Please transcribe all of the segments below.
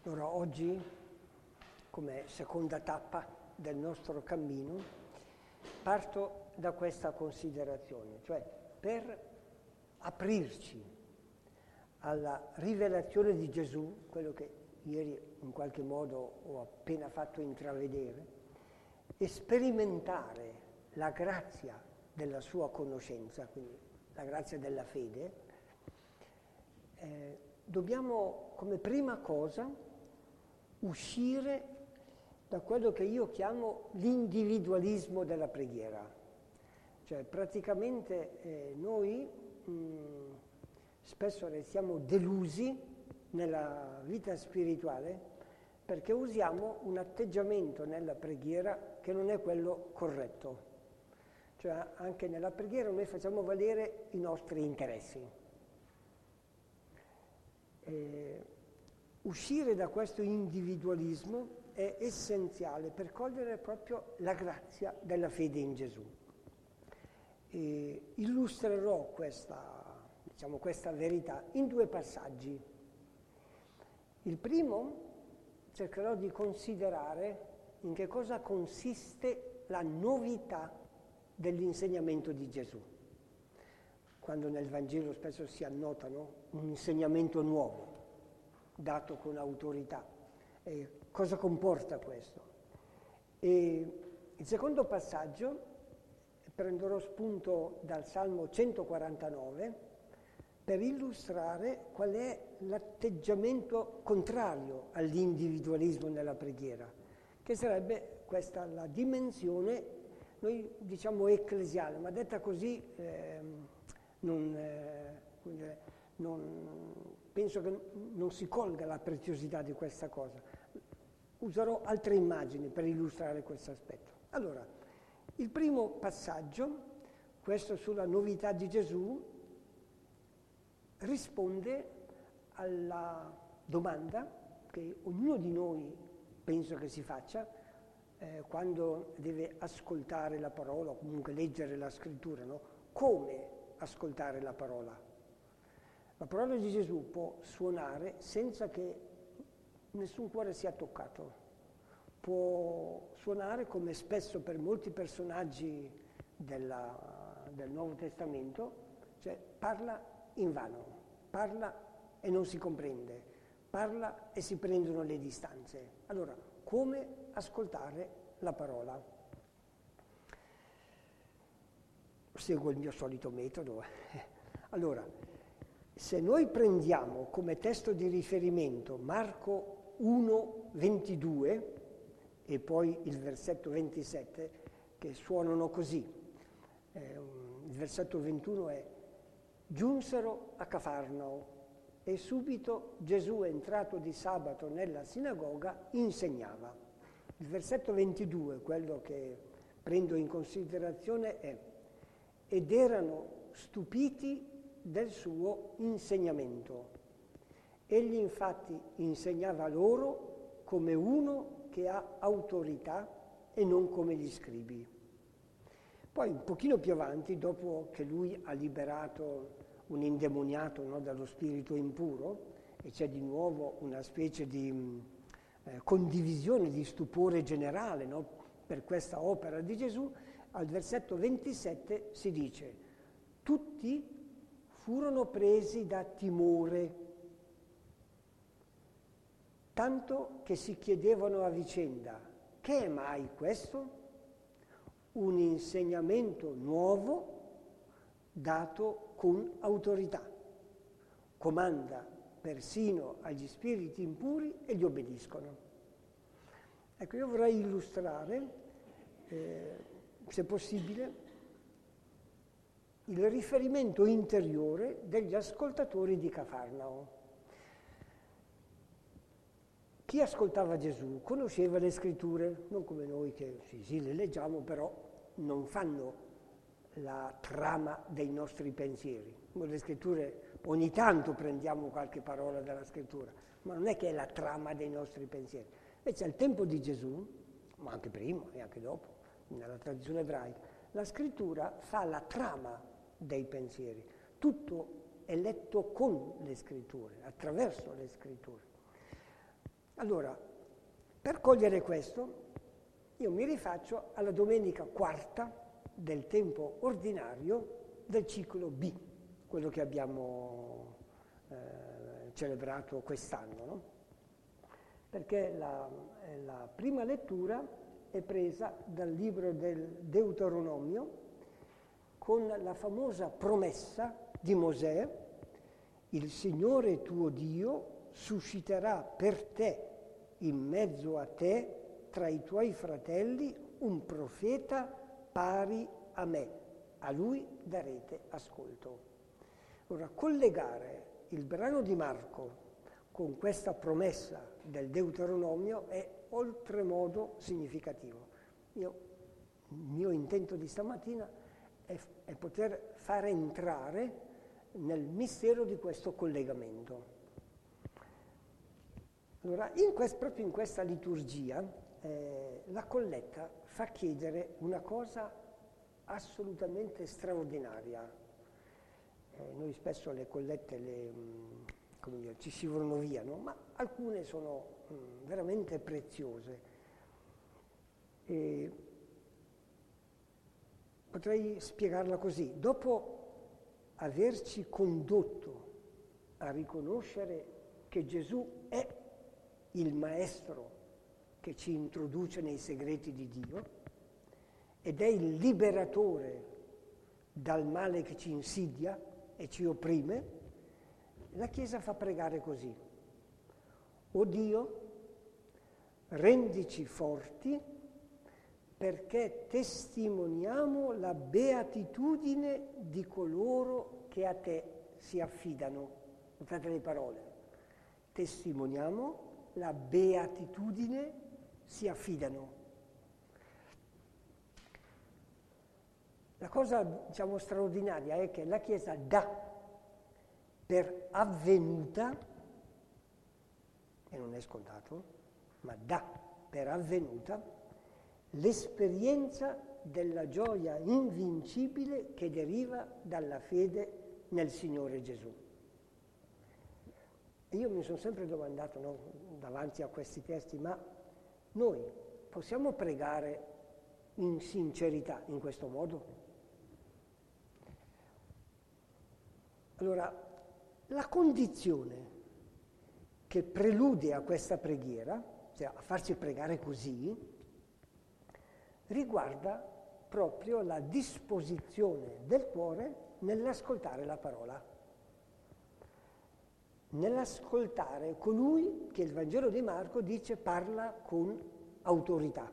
Allora oggi, come seconda tappa del nostro cammino, parto da questa considerazione, cioè per aprirci alla rivelazione di Gesù, quello che ieri in qualche modo ho appena fatto intravedere, e sperimentare la grazia della sua conoscenza, quindi la grazia della fede, dobbiamo come prima cosa uscire da quello che io chiamo l'individualismo della preghiera. Cioè praticamente noi spesso restiamo delusi nella vita spirituale perché usiamo un atteggiamento nella preghiera che non è quello corretto. Cioè anche nella preghiera noi facciamo valere i nostri interessi. Uscire da questo individualismo è essenziale per cogliere proprio la grazia della fede in Gesù. Illustrerò questa verità in due passaggi. Il primo cercherò di considerare in che cosa consiste la novità dell'insegnamento di Gesù. Quando nel Vangelo spesso si annotano un insegnamento nuovo, dato con autorità. Cosa comporta questo? E il secondo passaggio, prenderò spunto dal Salmo 149 per illustrare qual è l'atteggiamento contrario all'individualismo nella preghiera, che sarebbe questa la dimensione, noi diciamo ecclesiale, ma detta così penso che non si colga la preziosità di questa cosa. Userò altre immagini per illustrare questo aspetto. Allora, il primo passaggio, questo sulla novità di Gesù, risponde alla domanda che ognuno di noi penso che si faccia quando deve ascoltare la parola o comunque leggere la scrittura, no? Come ascoltare la parola? La parola di Gesù può suonare senza che nessun cuore sia toccato. Può suonare come spesso per molti personaggi del Nuovo Testamento, cioè parla in vano, parla e non si comprende, parla e si prendono le distanze. Allora, come ascoltare la parola? Seguo il mio solito metodo. Allora, se noi prendiamo come testo di riferimento Marco 1,22 e poi il versetto 27, che suonano così. Il versetto 21 è: giunsero a Cafarnao e subito Gesù, entrato di sabato nella sinagoga, insegnava. Il versetto 22, quello che prendo in considerazione, è: ed erano stupiti del suo insegnamento. Egli infatti insegnava loro come uno che ha autorità e non come gli scribi. Poi un pochino più avanti, dopo che lui ha liberato un indemoniato, no, dallo spirito impuro, e c'è di nuovo una specie di condivisione, di stupore generale, no, per questa opera di Gesù, al versetto 27 si dice: tutti furono presi da timore, tanto che si chiedevano a vicenda: che è mai questo? Un insegnamento nuovo dato con autorità. Comanda persino agli spiriti impuri e gli obbediscono. Ecco, io vorrei illustrare, se possibile, il riferimento interiore degli ascoltatori di Cafarnao. Chi ascoltava Gesù conosceva le scritture, non come noi che sì, le leggiamo, però non fanno la trama dei nostri pensieri. Le scritture, ogni tanto prendiamo qualche parola dalla scrittura, ma non è che è la trama dei nostri pensieri. Invece al tempo di Gesù, ma anche prima e anche dopo, nella tradizione ebraica, la scrittura fa la trama dei pensieri. Tutto è letto con le scritture, attraverso le scritture. Allora, per cogliere questo, io mi rifaccio alla domenica quarta del tempo ordinario del ciclo B, quello che abbiamo celebrato quest'anno, no? Perché la prima lettura è presa dal libro del Deuteronomio con la famosa promessa di Mosè: il Signore tuo Dio susciterà per te, in mezzo a te, tra i tuoi fratelli, un profeta pari a me. A lui darete ascolto. Ora, collegare il brano di Marco con questa promessa del Deuteronomio è oltremodo significativo. Il mio intento di stamattina è poter far entrare nel mistero di questo collegamento. Allora, proprio in questa liturgia, la colletta fa chiedere una cosa assolutamente straordinaria. Noi spesso le collette ci scivolano via, no? Ma alcune sono veramente preziose. Potrei spiegarla così: dopo averci condotto a riconoscere che Gesù è il Maestro che ci introduce nei segreti di Dio ed è il liberatore dal male che ci insidia e ci opprime, la Chiesa fa pregare così: o Dio, rendici forti perché testimoniamo la beatitudine di coloro che a te si affidano. Notate le parole: testimoniamo la beatitudine, si affidano. La cosa, diciamo, straordinaria è che la Chiesa dà per avvenuta, e non è scontato, ma dà per avvenuta l'esperienza della gioia invincibile che deriva dalla fede nel Signore Gesù. E io mi sono sempre domandato, no, davanti a questi testi, ma noi possiamo pregare in sincerità in questo modo? Allora, la condizione che prelude a questa preghiera, cioè a farci pregare così, riguarda proprio la disposizione del cuore nell'ascoltare la parola, nell'ascoltare colui che il Vangelo di Marco dice parla con autorità.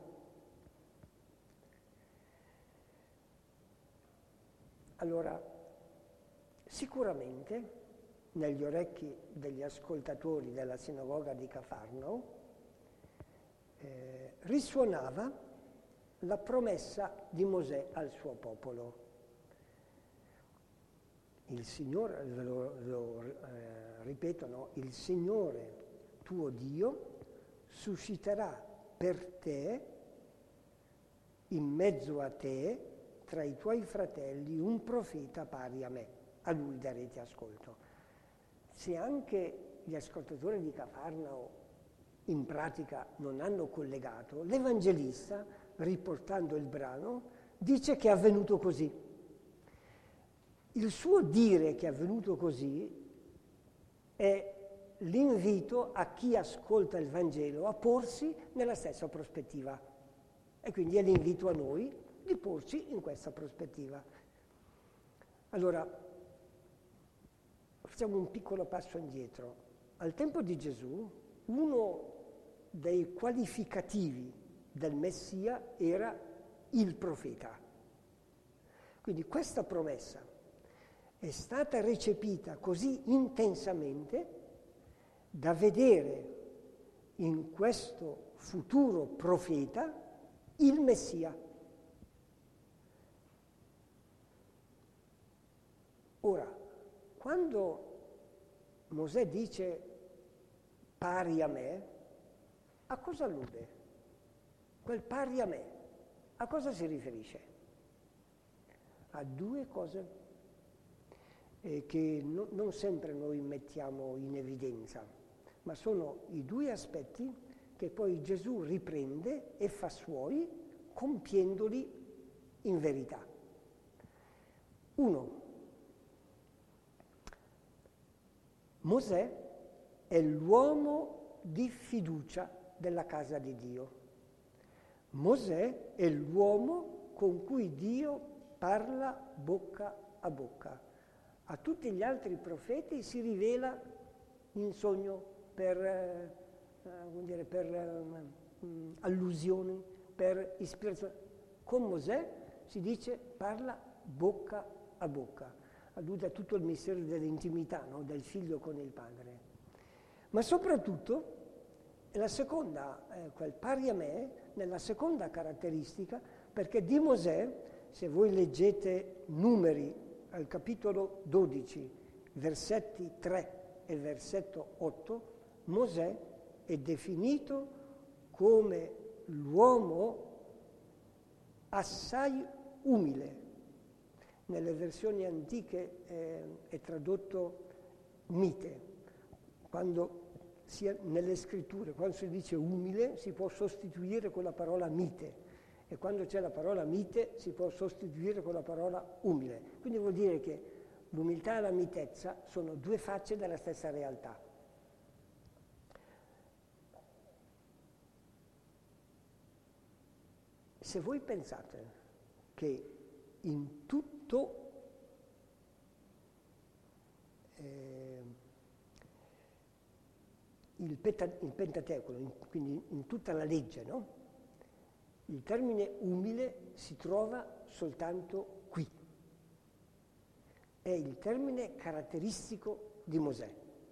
Allora, sicuramente negli orecchi degli ascoltatori della sinagoga di Cafarnao risuonava la promessa di Mosè al suo popolo. Il Signore, ripeto, no? Il Signore tuo Dio susciterà per te, in mezzo a te, tra i tuoi fratelli, un profeta pari a me. A lui darete ascolto. Se anche gli ascoltatori di Cafarnao in pratica non hanno collegato, l'Evangelista, riportando il brano, dice che è avvenuto così. Il suo dire che è avvenuto così è l'invito a chi ascolta il Vangelo a porsi nella stessa prospettiva. E quindi è l'invito a noi di porci in questa prospettiva. Allora, facciamo un piccolo passo indietro. Al tempo di Gesù, uno dei qualificativi del Messia era il profeta. Quindi questa promessa è stata recepita così intensamente da vedere in questo futuro profeta il Messia. Ora, quando Mosè dice pari a me, a cosa allude? Quel pari a me, a cosa si riferisce? A due cose che non sempre noi mettiamo in evidenza. ma sono i due aspetti che poi Gesù riprende e fa suoi, compiendoli in verità. Uno, Mosè è l'uomo di fiducia della casa di Dio. Mosè è l'uomo con cui Dio parla bocca a bocca. A tutti gli altri profeti si rivela in sogno per allusioni, per ispirazione. Con Mosè si dice parla bocca a bocca, allude a tutto il mistero dell'intimità, no? Del figlio con il padre. Ma soprattutto la seconda, quel pari a me, nella seconda caratteristica, perché di Mosè, se voi leggete Numeri al capitolo 12, versetti 3 e versetto 8, Mosè è definito come l'uomo assai umile. Nelle versioni antiche è tradotto mite. Quando nelle scritture, quando si dice umile, si può sostituire con la parola mite. E quando c'è la parola mite, si può sostituire con la parola umile. Quindi vuol dire che l'umiltà e la mitezza sono due facce della stessa realtà. Se voi pensate che in tutto il Pentateuco, quindi in tutta la legge, no? Il termine umile si trova soltanto qui. È il termine caratteristico di Mosè.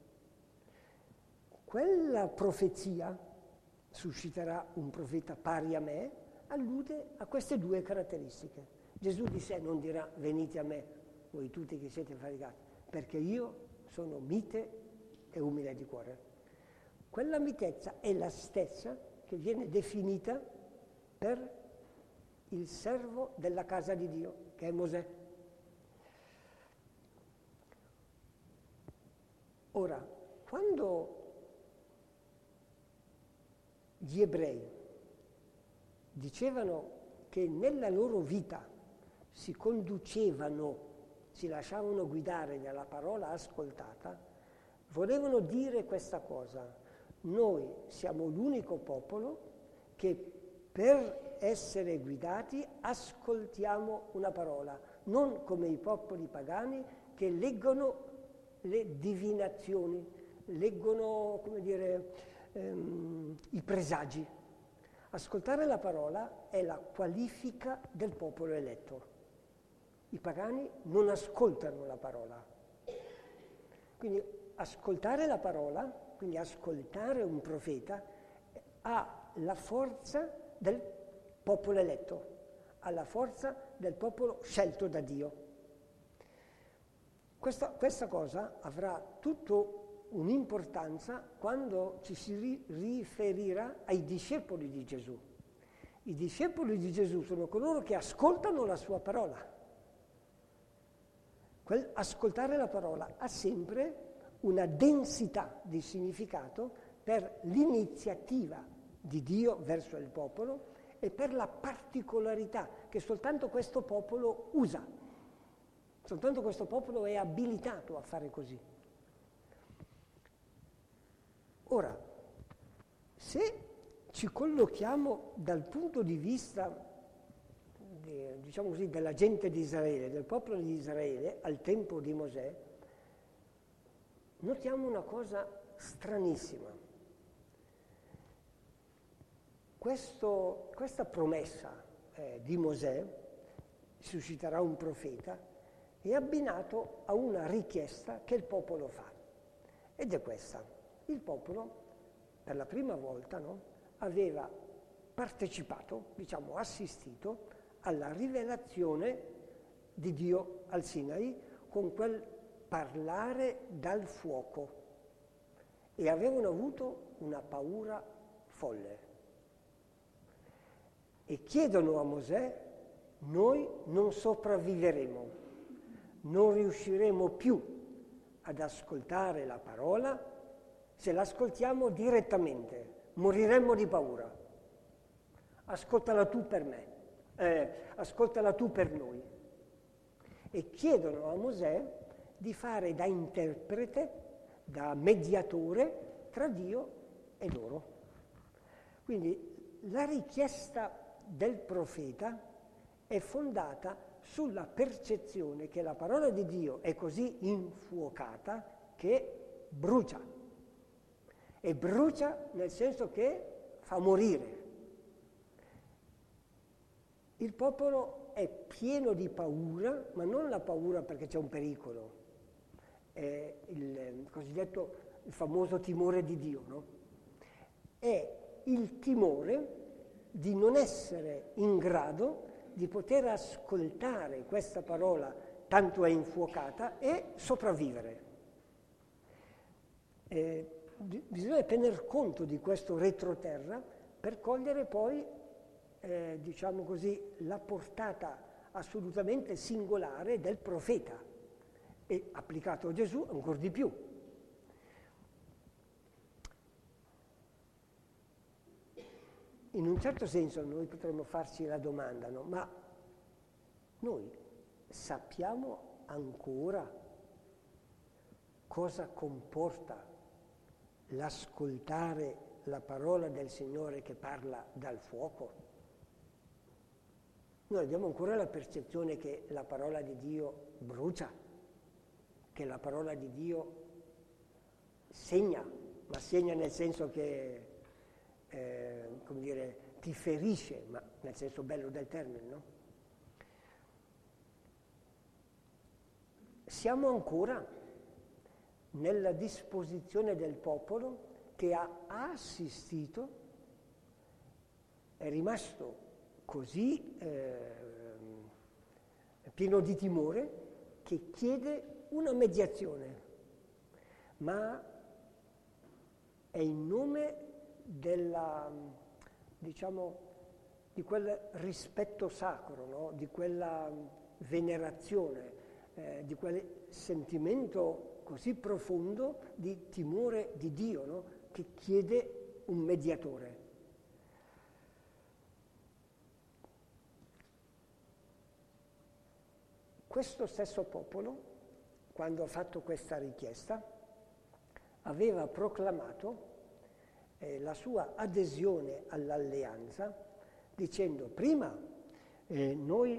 Quella profezia, susciterà un profeta pari a me, allude a queste due caratteristiche. Gesù di sé non dirà venite a me, voi tutti che siete faticati, perché io sono mite e umile di cuore. Quella mitezza è la stessa che viene definita per il servo della casa di Dio, che è Mosè. Ora, quando gli ebrei dicevano che nella loro vita si conducevano, si lasciavano guidare dalla parola ascoltata, volevano dire questa cosa: noi siamo l'unico popolo che per essere guidati ascoltiamo una parola, non come i popoli pagani che leggono le divinazioni, leggono, i presagi. Ascoltare la parola è la qualifica del popolo eletto. I pagani non ascoltano la parola. Quindi ascoltare la parola, quindi ascoltare un profeta, ha la forza del popolo eletto, ha la forza del popolo scelto da Dio. Questa cosa avrà tutta un'importanza quando ci si riferirà ai discepoli di Gesù. I discepoli di Gesù sono coloro che ascoltano la sua parola. Ascoltare la parola ha sempre una densità di significato per l'iniziativa di Dio verso il popolo e per la particolarità che soltanto questo popolo usa. Soltanto questo popolo è abilitato a fare così. Ora, se ci collochiamo dal punto di vista, diciamo così, della gente di Israele, del popolo di Israele, al tempo di Mosè, notiamo una cosa stranissima. Questa promessa di Mosè, susciterà un profeta, è abbinato a una richiesta che il popolo fa. Ed è questa. Il popolo, per la prima volta, no, aveva partecipato, assistito, alla rivelazione di Dio al Sinai con quel parlare dal fuoco e avevano avuto una paura folle. E chiedono a Mosè: noi non sopravviveremo, non riusciremo più ad ascoltare la parola se l'ascoltiamo direttamente, moriremmo di paura. Ascoltala tu per me, ascoltala tu per noi. E chiedono a Mosè di fare da interprete, da mediatore tra Dio e loro. Quindi la richiesta del profeta è fondata sulla percezione che la parola di Dio è così infuocata che brucia. E brucia nel senso che fa morire. Il popolo è pieno di paura, ma non la paura perché c'è un pericolo, è il cosiddetto, il famoso timore di Dio, no? È il timore di non essere in grado di poter ascoltare questa parola tanto è infuocata e sopravvivere. Bisogna tener conto di questo retroterra per cogliere poi, diciamo così, la portata assolutamente singolare del profeta e applicato a Gesù ancora di più. In un certo senso noi potremmo farci la domanda, no? Ma noi sappiamo ancora cosa comporta l'ascoltare la parola del Signore che parla dal fuoco? Noi abbiamo ancora la percezione che la parola di Dio brucia, che la parola di Dio segna, ma segna nel senso che come dire, ti ferisce, ma nel senso bello del termine, no? Siamo ancora nella disposizione del popolo che ha assistito, è rimasto così pieno di timore che chiede una mediazione, ma è in nome della, diciamo, di quel rispetto sacro, no? Di quella venerazione, di quel sentimento così profondo di timore di Dio, no? Che chiede un mediatore. Questo stesso popolo, quando ha fatto questa richiesta, aveva proclamato la sua adesione all'alleanza dicendo prima noi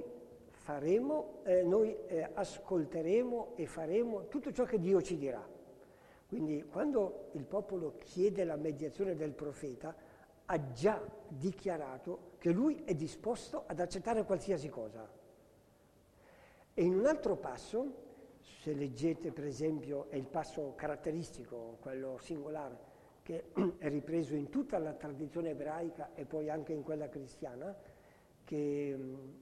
ascolteremo e faremo tutto ciò che Dio ci dirà. Quindi quando il popolo chiede la mediazione del profeta ha già dichiarato che lui è disposto ad accettare qualsiasi cosa. E in un altro passo, se leggete per esempio, è il passo caratteristico, quello singolare, che è ripreso in tutta la tradizione ebraica e poi anche in quella cristiana, che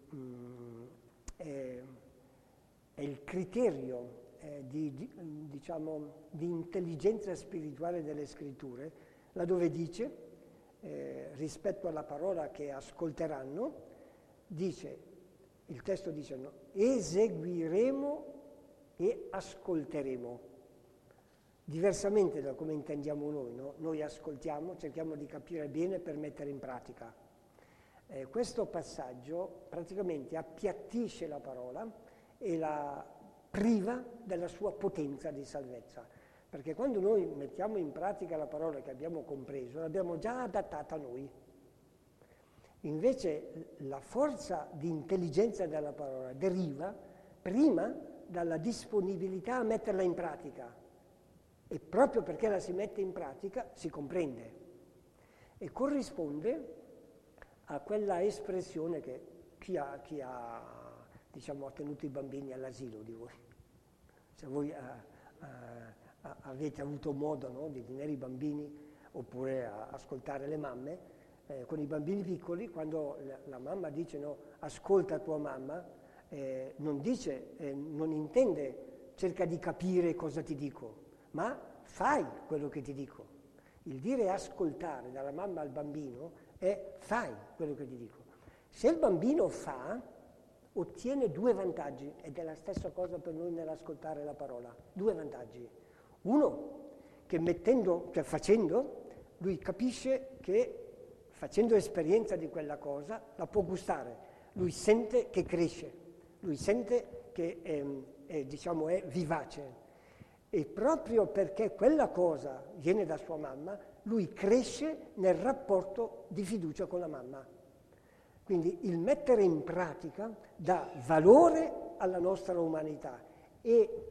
è il criterio diciamo, di intelligenza spirituale delle scritture, laddove dice, rispetto alla parola che ascolteranno, dice, il testo dice, no, eseguiremo e ascolteremo. Diversamente da come intendiamo noi, no? Noi ascoltiamo, cerchiamo di capire bene per mettere in pratica. Questo passaggio praticamente appiattisce la parola e la priva della sua potenza di salvezza, perché quando noi mettiamo in pratica la parola che abbiamo compreso, l'abbiamo già adattata a noi. Invece la forza di intelligenza della parola deriva prima dalla disponibilità a metterla in pratica. E proprio perché la si mette in pratica si comprende e corrisponde a quella espressione che chi ha diciamo, ha tenuto i bambini all'asilo di voi. Se voi avete avuto modo, no, di tenere i bambini oppure ascoltare le mamme, con i bambini piccoli, quando la mamma dice no, ascolta tua mamma, non dice, non intende cerca di capire cosa ti dico, ma fai quello che ti dico. Il dire ascoltare dalla mamma al bambino è fai quello che ti dico. Se il bambino fa, ottiene due vantaggi, ed è la stessa cosa per noi nell'ascoltare la parola. Due vantaggi. Uno, che facendo, lui capisce che facendo esperienza di quella cosa la può gustare, lui sente che cresce, lui sente che è vivace. E proprio perché quella cosa viene da sua mamma, lui cresce nel rapporto di fiducia con la mamma. Quindi il mettere in pratica dà valore alla nostra umanità e,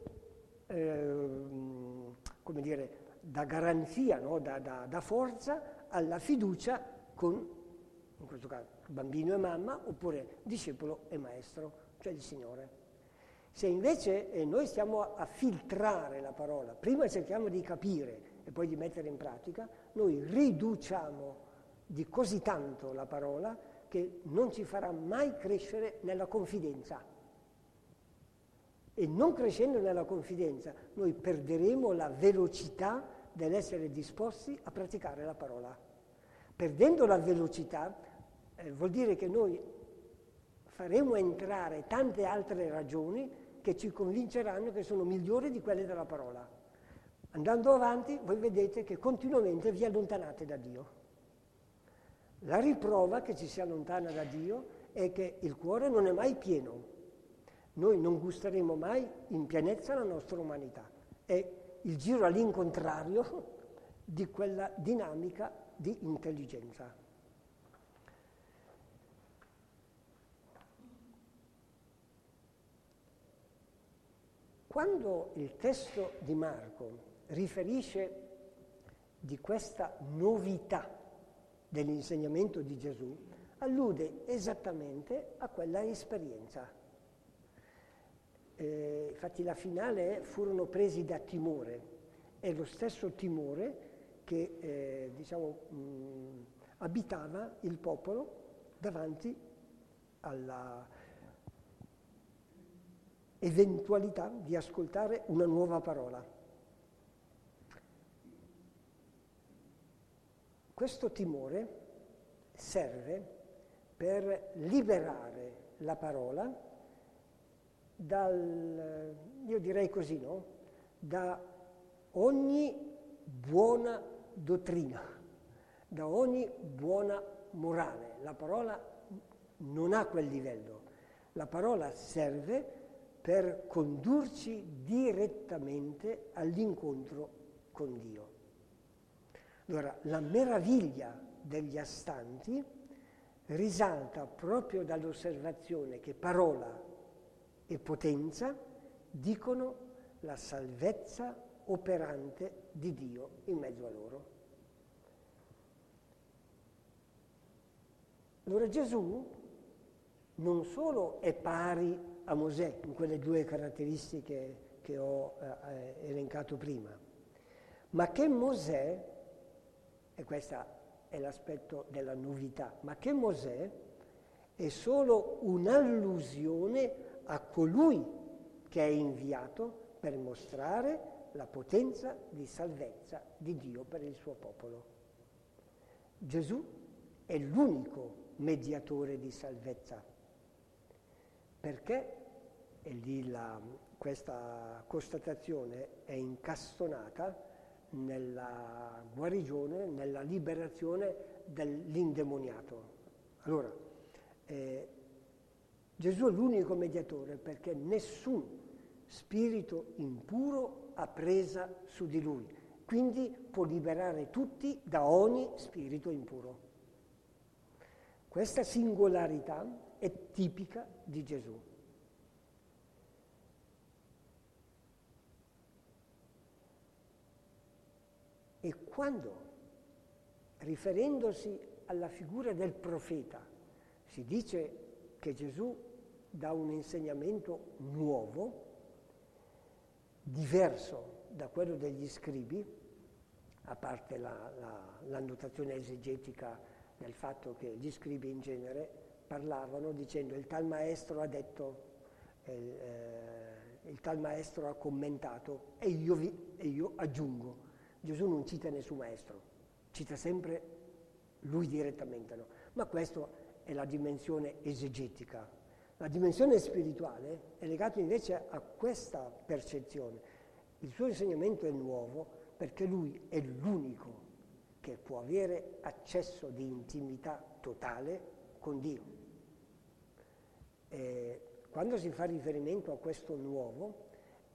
dà garanzia, no? dà forza alla fiducia con, in questo caso, bambino e mamma, oppure discepolo e maestro, cioè il Signore. Se invece noi stiamo a filtrare la parola, prima cerchiamo di capire e poi di mettere in pratica, noi riduciamo di così tanto la parola che non ci farà mai crescere nella confidenza. E non crescendo nella confidenza, noi perderemo la velocità dell'essere disposti a praticare la parola. Perdendo la velocità vuol dire che noi faremo entrare tante altre ragioni che ci convinceranno che sono migliori di quelle della parola. Andando avanti, voi vedete che continuamente vi allontanate da Dio. La riprova che ci si allontana da Dio è che il cuore non è mai pieno. Noi non gusteremo mai in pienezza la nostra umanità. È il giro all'incontrario di quella dinamica di intelligenza. Quando il testo di Marco riferisce di questa novità dell'insegnamento di Gesù, allude esattamente a quella esperienza. Infatti la finale è furono presi da timore, è lo stesso timore che abitava il popolo davanti alla eventualità di ascoltare una nuova parola. Questo timore serve per liberare la parola io direi così, no? Da ogni buona dottrina, da ogni buona morale. La parola non ha quel livello. La parola serve per condurci direttamente all'incontro con Dio. Allora, la meraviglia degli astanti risalta proprio dall'osservazione che parola e potenza dicono la salvezza operante di Dio in mezzo a loro. Allora Gesù non solo è pari a Mosè in quelle due caratteristiche che ho elencato prima, ma che Mosè, e questo è l'aspetto della novità, ma che Mosè è solo un'allusione a colui che è inviato per mostrare la potenza di salvezza di Dio per il suo popolo. Gesù è l'unico mediatore di salvezza. Perché, e lì questa constatazione è incastonata nella guarigione, nella liberazione dell'indemoniato. Allora, Gesù è l'unico mediatore perché nessun spirito impuro ha presa su di lui, quindi può liberare tutti da ogni spirito impuro. Questa singolarità è tipica di Gesù. E quando, riferendosi alla figura del profeta, si dice che Gesù dà un insegnamento nuovo, diverso da quello degli scribi, a parte l'annotazione esegetica del fatto che gli scribi in genere parlavano dicendo il tal maestro ha detto, il tal maestro ha commentato e io aggiungo. Gesù non cita nessun maestro, cita sempre lui direttamente, no? Ma questa è la dimensione esegetica. La dimensione spirituale è legata invece a questa percezione. Il suo insegnamento è nuovo perché lui è l'unico che può avere accesso di intimità totale con Dio. Quando si fa riferimento a questo nuovo,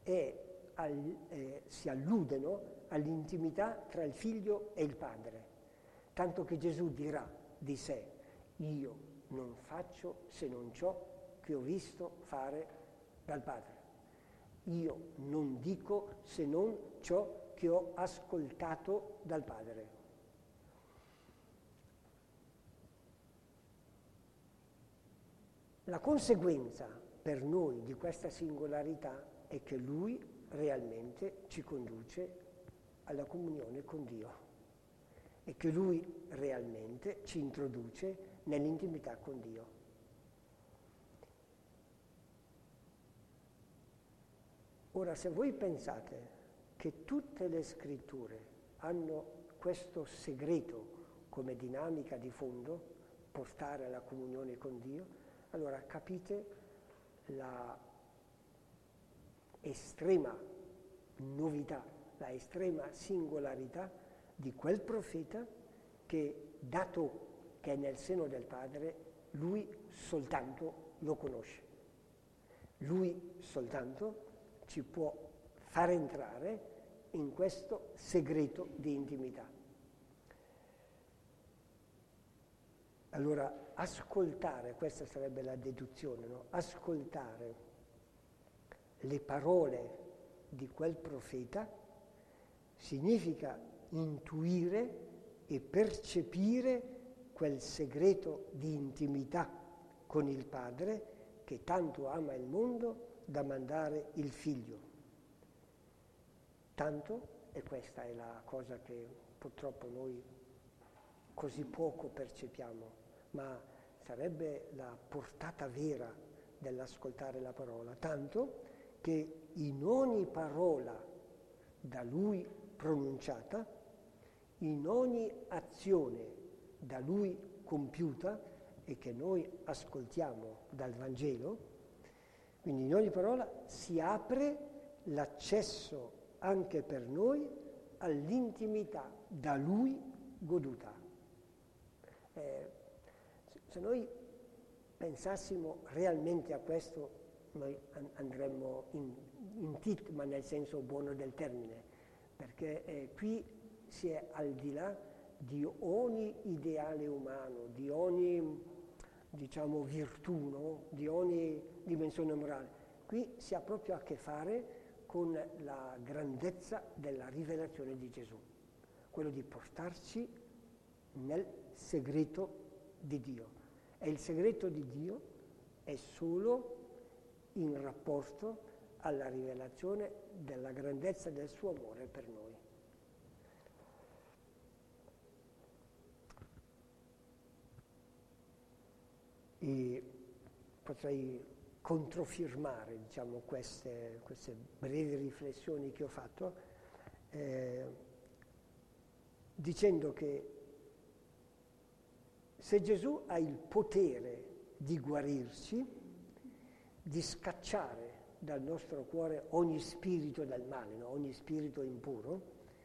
si alludono all'intimità tra il figlio e il padre, tanto che Gesù dirà di sé: io non faccio se non ciò che ho visto fare dal Padre. Io non dico se non ciò che ho ascoltato dal Padre. La conseguenza per noi di questa singolarità è che Lui realmente ci conduce alla comunione con Dio e che Lui realmente ci introduce nell'intimità con Dio. Ora, se voi pensate che tutte le scritture hanno questo segreto come dinamica di fondo, portare alla comunione con Dio, allora capite la estrema novità, la estrema singolarità di quel profeta che, dato che è nel seno del Padre, lui soltanto lo conosce. Lui soltanto ci può far entrare in questo segreto di intimità. Allora, ascoltare, questa sarebbe la deduzione, no? Ascoltare le parole di quel profeta significa intuire e percepire quel segreto di intimità con il Padre che tanto ama il mondo da mandare il Figlio. Tanto, e questa è la cosa che purtroppo noi così poco percepiamo, ma sarebbe la portata vera dell'ascoltare la parola, tanto che in ogni parola da Lui pronunciata, in ogni azione da Lui compiuta e che noi ascoltiamo dal Vangelo, quindi in ogni parola si apre l'accesso anche per noi all'intimità da Lui goduta. Se noi pensassimo realmente a questo, noi andremmo in tit, ma nel senso buono del termine, perché qui si è al di là di ogni ideale umano, di ogni, diciamo, virtù, no? Di ogni dimensione morale. Qui si ha proprio a che fare con la grandezza della rivelazione di Gesù, quello di portarci nel segreto di Dio. E il segreto di Dio è solo in rapporto alla rivelazione della grandezza del suo amore per noi. E potrei controfirmare, diciamo, queste brevi riflessioni che ho fatto, dicendo che se Gesù ha il potere di guarirci, di scacciare dal nostro cuore ogni spirito del male, no? Ogni spirito impuro,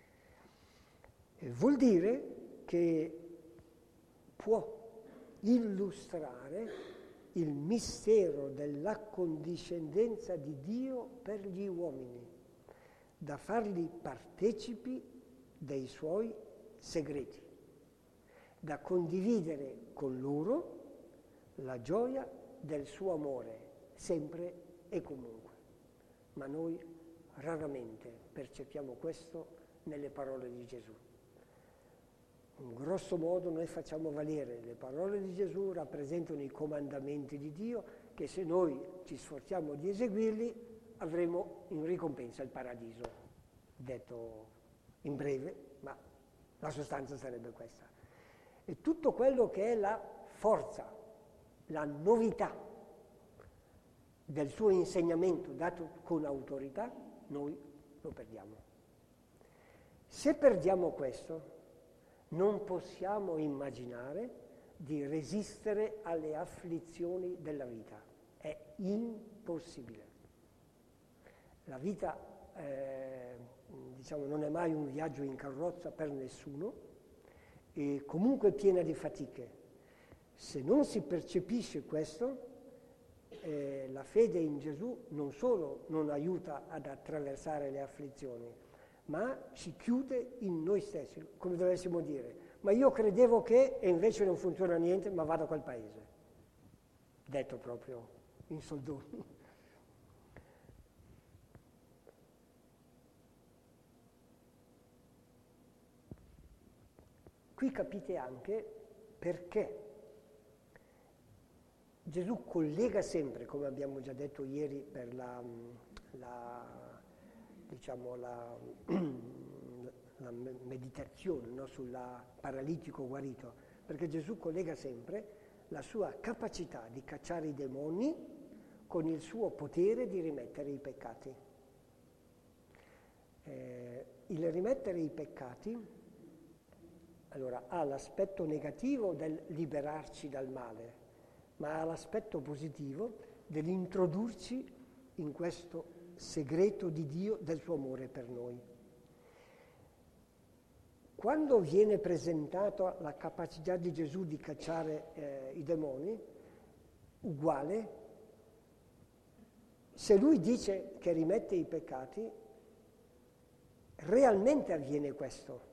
vuol dire che può illustrare il mistero dell'accondiscendenza di Dio per gli uomini, da farli partecipi dei suoi segreti, da condividere con loro la gioia del suo amore, sempre e comunque. Ma noi raramente percepiamo questo nelle parole di Gesù. In grosso modo noi facciamo valere le parole di Gesù, rappresentano i comandamenti di Dio, che se noi ci sforziamo di eseguirli avremo in ricompensa il paradiso, detto in breve, ma la sostanza sarebbe questa. E tutto quello che è la forza, la novità del suo insegnamento dato con autorità, noi lo perdiamo. Se perdiamo questo, non possiamo immaginare di resistere alle afflizioni della vita. È impossibile. La vita diciamo, non è mai un viaggio in carrozza per nessuno e comunque piena di fatiche. Se non si percepisce questo, la fede in Gesù non solo non aiuta ad attraversare le afflizioni, ma ci chiude in noi stessi, come dovessimo dire. Ma io credevo che, e invece non funziona niente, ma vado a quel paese. Detto proprio in soldoni. Qui capite anche perché Gesù collega sempre, come abbiamo già detto ieri per la meditazione, no, sulla paralitico guarito, perché Gesù collega sempre la sua capacità di cacciare i demoni con il suo potere di rimettere i peccati. Il rimettere i peccati, allora, ha l'aspetto negativo del liberarci dal male, ma ha l'aspetto positivo dell'introdurci in questo segreto di Dio, del suo amore per noi. Quando viene presentata la capacità di Gesù di cacciare i demoni, uguale, se lui dice che rimette i peccati, realmente avviene questo.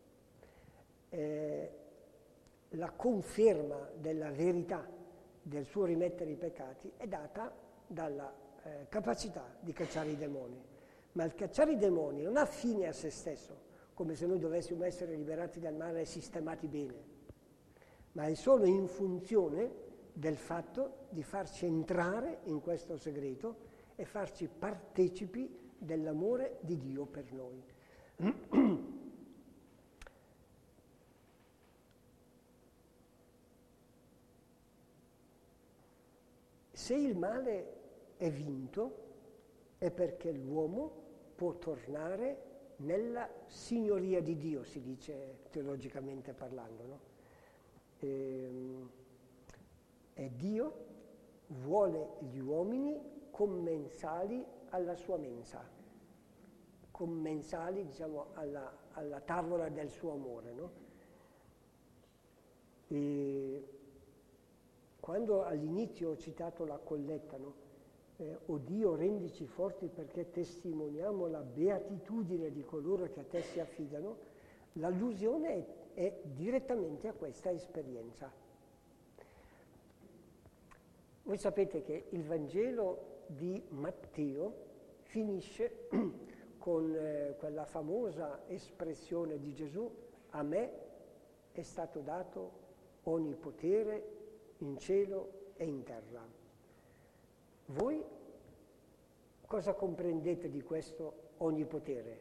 La conferma della verità del suo rimettere i peccati è data dalla capacità di cacciare i demoni. Ma il cacciare i demoni non ha fine a se stesso, come se noi dovessimo essere liberati dal male e sistemati bene, ma è solo in funzione del fatto di farci entrare in questo segreto e farci partecipi dell'amore di Dio per noi. Se il male è vinto è perché l'uomo può tornare nella signoria di Dio, si dice teologicamente parlando, no? E Dio vuole gli uomini commensali alla sua mensa, commensali, diciamo, alla tavola del suo amore, no? E quando all'inizio ho citato la colletta, no? O Dio, rendici forti perché testimoniamo la beatitudine di coloro che a te si affidano, l'allusione è direttamente a questa esperienza. Voi sapete che il Vangelo di Matteo finisce con quella famosa espressione di Gesù: a me è stato dato ogni potere in cielo e in terra. Voi cosa comprendete di questo onnipotere?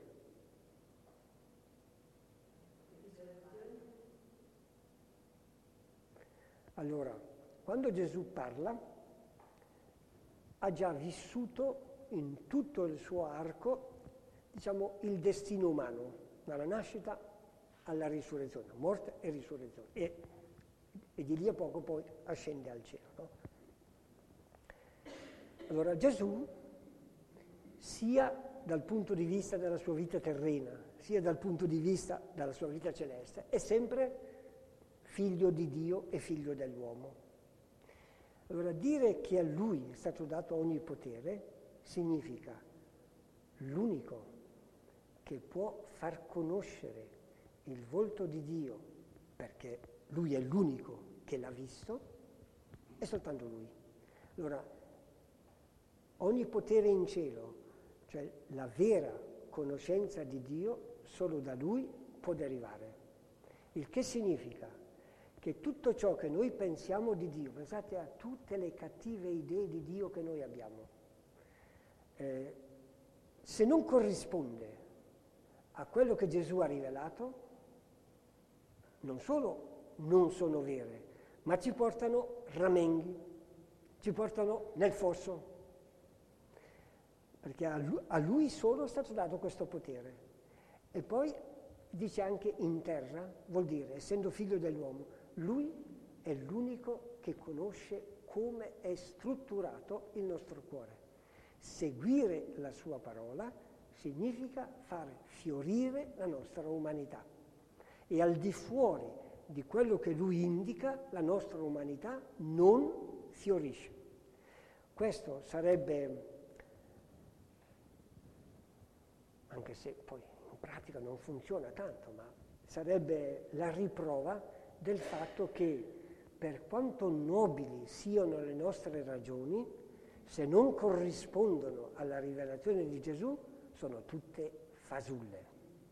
Allora, quando Gesù parla, ha già vissuto in tutto il suo arco, diciamo, il destino umano, dalla nascita alla risurrezione, morte e risurrezione, e di lì a poco poi ascende al cielo, no? Allora Gesù, sia dal punto di vista della sua vita terrena, sia dal punto di vista della sua vita celeste, è sempre figlio di Dio e figlio dell'uomo. Allora dire che a lui è stato dato ogni potere significa l'unico che può far conoscere il volto di Dio, perché lui è l'unico che l'ha visto, è soltanto lui. Allora, ogni potere in cielo, cioè la vera conoscenza di Dio, solo da lui può derivare. Il che significa che tutto ciò che noi pensiamo di Dio, pensate a tutte le cattive idee di Dio che noi abbiamo, se non corrisponde a quello che Gesù ha rivelato, non solo non sono vere, ma ci portano ramenghi, ci portano nel fosso. Perché a lui solo è stato dato questo potere. E poi dice anche in terra, vuol dire, essendo figlio dell'uomo, lui è l'unico che conosce come è strutturato il nostro cuore. Seguire la sua parola significa fare fiorire la nostra umanità. E al di fuori di quello che lui indica, la nostra umanità non fiorisce. Questo sarebbe, anche se poi in pratica non funziona tanto, ma sarebbe la riprova del fatto che per quanto nobili siano le nostre ragioni, se non corrispondono alla rivelazione di Gesù, sono tutte fasulle.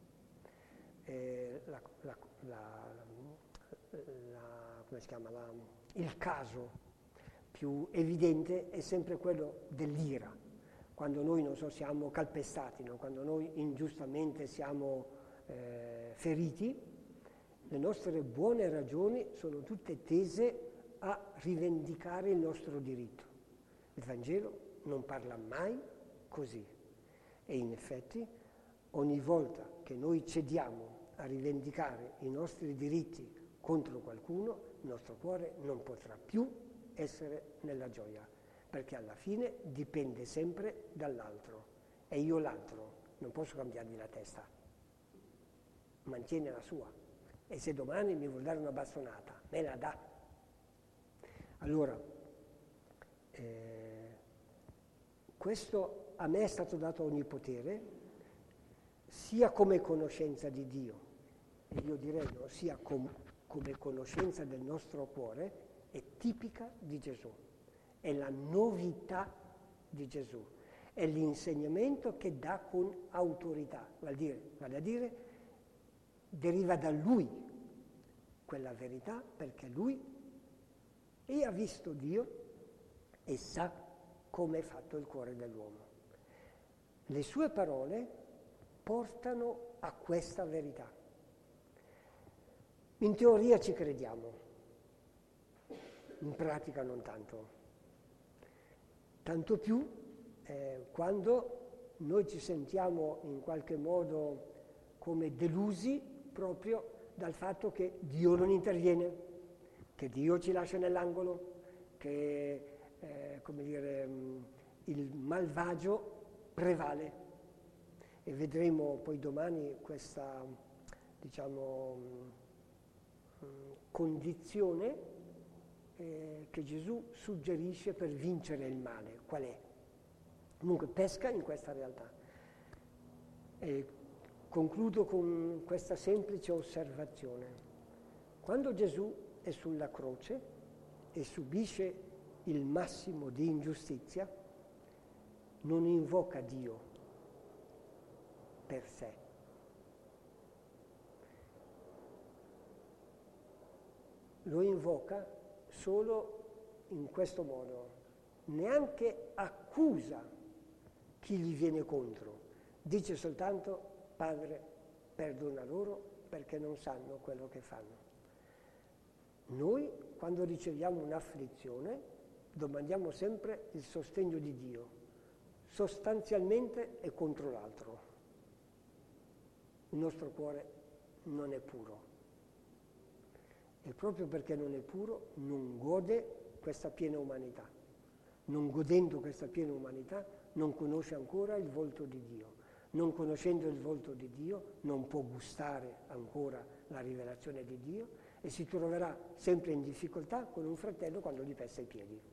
Come si chiama? Il caso più evidente è sempre quello dell'ira. Quando noi, non so, siamo calpestati, no? Quando noi ingiustamente siamo feriti, le nostre buone ragioni sono tutte tese a rivendicare il nostro diritto. Il Vangelo non parla mai così. E in effetti, ogni volta che noi cediamo a rivendicare i nostri diritti contro qualcuno, il nostro cuore non potrà più essere nella gioia, perché alla fine dipende sempre dall'altro. E io l'altro non posso cambiargli la testa, mantiene la sua. E se domani mi vuol dare una bastonata, me la dà. Allora, questo a me è stato dato ogni potere, sia come conoscenza di Dio, e io direi no, sia come conoscenza del nostro cuore, è tipica di Gesù. È la novità di Gesù, è l'insegnamento che dà con autorità, vale a dire, deriva da Lui quella verità, perché Lui ha visto Dio e sa come è fatto il cuore dell'uomo. Le sue parole portano a questa verità. In teoria ci crediamo, in pratica non tanto. Tanto più quando noi ci sentiamo in qualche modo come delusi proprio dal fatto che Dio non interviene, che Dio ci lascia nell'angolo, che il malvagio prevale. E vedremo poi domani questa, condizione che Gesù suggerisce per vincere il male. Qual è? Comunque pesca in questa realtà. E concludo con questa semplice osservazione. Quando Gesù è sulla croce e subisce il massimo di ingiustizia, non invoca Dio per sé. Lo invoca solo in questo modo, neanche accusa chi gli viene contro, dice soltanto: Padre, perdona loro perché non sanno quello che fanno. Noi, quando riceviamo un'afflizione, domandiamo sempre il sostegno di Dio, sostanzialmente è contro l'altro. Il nostro cuore non è puro. E proprio perché non è puro, non gode questa piena umanità. Non godendo questa piena umanità, non conosce ancora il volto di Dio. Non conoscendo il volto di Dio, non può gustare ancora la rivelazione di Dio e si troverà sempre in difficoltà con un fratello quando gli pesta i piedi.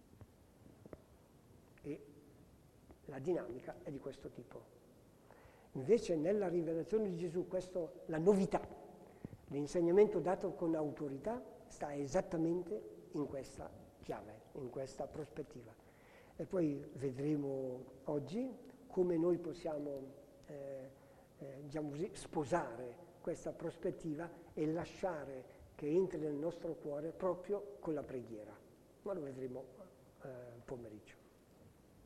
E la dinamica è di questo tipo. Invece nella rivelazione di Gesù, la novità, l'insegnamento dato con autorità, sta esattamente in questa chiave, in questa prospettiva. E poi vedremo oggi come noi possiamo sposare questa prospettiva e lasciare che entri nel nostro cuore proprio con la preghiera. Ma lo vedremo pomeriggio.